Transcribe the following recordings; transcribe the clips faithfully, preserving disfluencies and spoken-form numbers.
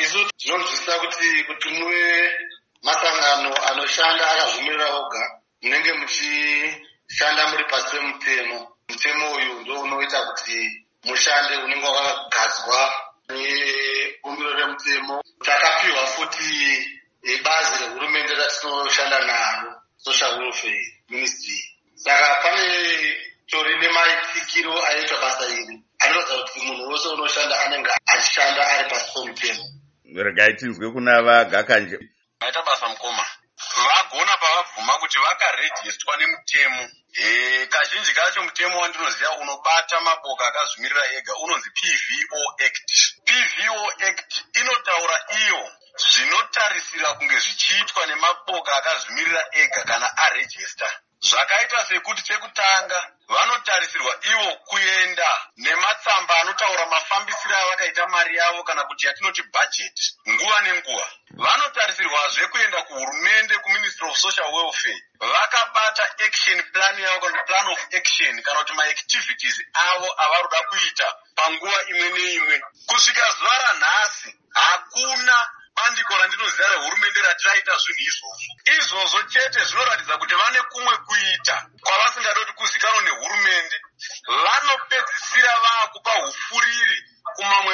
isu tinonzwisisa kuti kuti muve masangano anoshanda akazvimirira oga munenge muchishanda muri pasi pemutemo. Mutemo uyu ndo unoita kuti mushande unenge wakagadzwa nebumbiro remutemo. Takapiwa futi bazi rehurumende ratinoshanda naro, Social Welfare Ministry. Saka pane tori nemaitikiro aitwa basa iri anoratidza kuti munhu wose unoshanda anenge achishanda ari pasi pomutemo. Regai tinzwe kuna vaGakanje. Vaita basa mukoma vagona pavabvuma kuti vakarejistwa nemutemo. E, kazhinji kacho mutemo wandinoziva unobata maboka akazvimirira ega unonzi P V O Act. P V O Act inotaura iyo zvinotarisira kunge zvichiitwa nemaboka akazvimirira ega kana arejista. Zvakaita sekuti chekutanga vanotarisirwa ivo kuenda nematsamba anotaura mafambisiro avakaita mari yavo kana kuti yatinoti budget nguva nenguva. Vanotarisirwazve kuenda kuhurumende kuMinistry of Social Welfare vakabata action plan yavo kana plan of action kana kuti maactivities avo avaruda kuita panguva imwe neimwe. Kusvika zuva ranhasi hakuna bandiko randinoziva rehurumende ratiraita zvinhu izvozvo. Izvozvo chete zvinoratidza kuti vane kumwe kuita kwavasingadoti kuzikanwa nehurumende. Vanopedzisira vakupa hufuriri kumamwe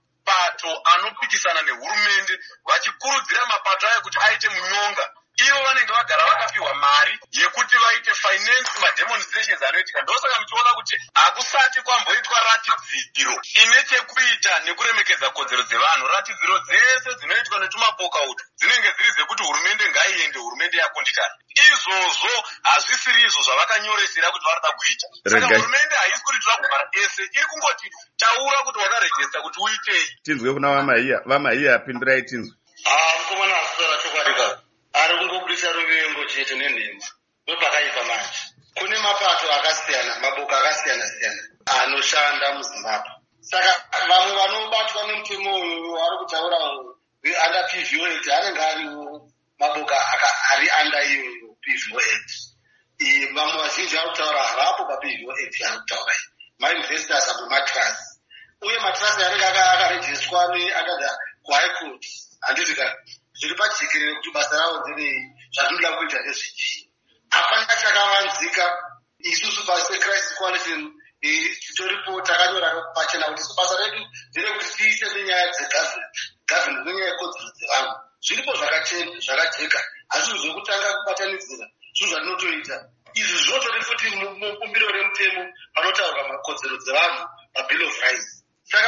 mapato anopikisana nehurumende vachikurudzira mapato aya kuti aite munyonga. Ivo vanenge vagara vakapiwa mari yekuti vaite finance mademonstrations anoitika. Ndosaka muchiona kuti hakusati kwamboitwa ratidziro ine chekuita nekuremekedza kodzero dzevanhu. Ratidziro dzese dzinoitwa netumapoka utu dzinenge dziri dzekuti hurumende ngaiende, hurumende yakundikana. Izvozvo hazvisiri izvo zvavakanyoresera kuti varida kuita. Saka hurumende haisi kuti tira kugara ese, iri kungoti taura kuti wakarejesta kuti uitei. Tinzwe kuna vamaiya, vamaiya pindurai tinzwe. Ah, mukomana asora chokwadika. Ari kungobudisa ruvengo chete nenhema ndopakaipa manje. Kune mapato akasiyana, maboka akasiyana siyana anoshanda muZimbabwe. Saka vamwe vanobatwa nemutemo uyu vari kutaura under P V O Act anenge ariwo maboka ari under iyo P V O Act. Vamwe vazhinji vari kutaura havapo pa P V O Act ari kutaura iyi. Mainvestors akumatrust uye matrust anenge akarejistwa neandaza kuHigh Court handiti ka zviri pajekerere kuti basa ravo nderei, zvanoda kuita ndezvechii. Hapana chakavanzika. Isusu pasi Crisis Coalition titoripo takanyora pachena kuti isu basa redu nderekuti tiite nenyaya dzegovernment nenyaya yekodzero dzevanhu. Zviripo zvakajeka, asi zvekutanga kubatanidzira zvinhu zvatinotoita. Izvi zvinotori futi mubumbiro remutemo panotaurwa makodzero dzevanhu paBill of Rights.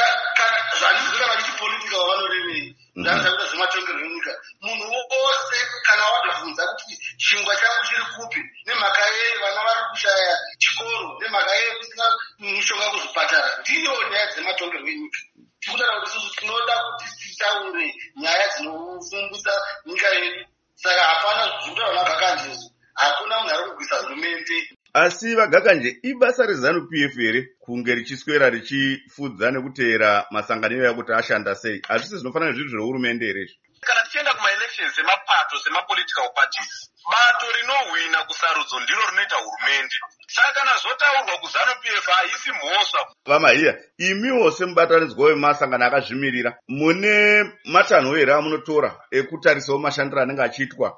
Saka zvanizika vachipolitika wavanorevei zvakuita zvematongerwo enyika. Munhu wose kana wadabvunza kuti chingwa changu chiri kupi, nemhaka yei vana vari kushaya chikoro, nemhaka yei kusina mushonga kuzvipatara, ndiyo nyaya dzematongerwo enyika. Tikutaura kuti isusu tinoda kuti titaure nyaya dzinofumbisa nyika yedu. Saka hapana zvinotaura naGakanje izvo, hakuna munhu ari kugwisa hurumende. Asi vaGakanje, ibasa reZANU P F here kunge richiswera richifudza nekuteera masangano yakuti ashanda sei? Hazvisi zvinofanira zviri zvehurumende here? Kana tichienda kumaelections emapato semapolitical parties, bato rinohwina kusarudzo ndiro rinoita hurumende. Saka kana zvotaurwa kuZANU P F haisi mhosva. Vamaiya, imiwo semubatanidzwa wemasangano akazvimirira, mune matanho here amunotora ekutarisawo mashandiro anenge achiitwa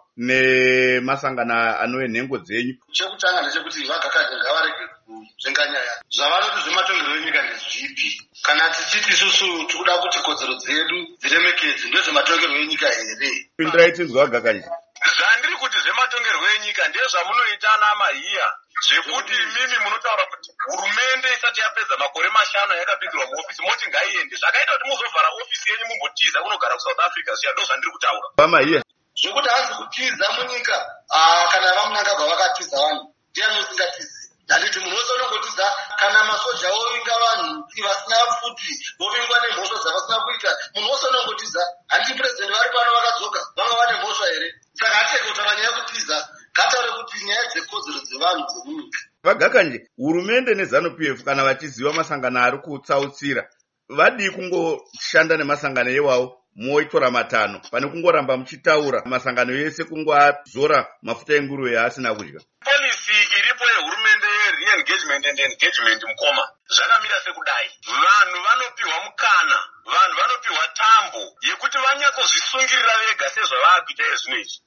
nemasangano anove nhengo dzenyu? Chekutanga ndechekuti vaGakanje ngavarege kuzvenga nyaya. Zvavanoti zvematongerwo enyika ndezvipi? Kana tichiti isusu tikuda kuti kodzero dzedu dziremekedzwe ndezvematongerwo enyika here? Pindurai tinzwe vaGakanje. Zvandiri kuti zvematongerwo enyika ndezvamunoita namaiya, zvekuti imimi munotaura kuti hurumende isati yapedza makore mashanu yakapindirwa muofisi moti ngaiende. Zvakaita kuti muzovhara ofisi yenyu mumbotiza kunogara kuSouth Africa zviya, ndo zvandiri kutaura. Vamaiya, zvekuti hanzi kutiza munyika kana vamunangagwa vakatiza vanhu, ndiani usingatizi? Handiti munhu wese unongotiza. Kana masoja ovinga vanhu vasina futi, vovingwa nemhosva dzavasina kuita, munhu wese unongotiza. Handiti purezidendi vari pano vakadzoka vanga vane mhosva here? Saka hatenge kutaura nyaya yekutiza, ngataure kuti nyaya dzekodzero dzevanhu dzemunyika. vaGakanje, hurumende neZANU P F kana vachiziva masangano ari kutsautsira, vadi kungoshanda nemasangano ewawo moitora matanho pane kungoramba muchitaura masangano yese kungoazora mafuta enguruve yaasina kudya. Policy iripo yehurumende ye-re-engagement engagement and engagement mukoma zvakamira sekudai. Vanhu vanopiwa mukana, vanhu vanopiwa tambo yekuti vanyatsozvisungirira vega sezvavaakuita zvino izvi.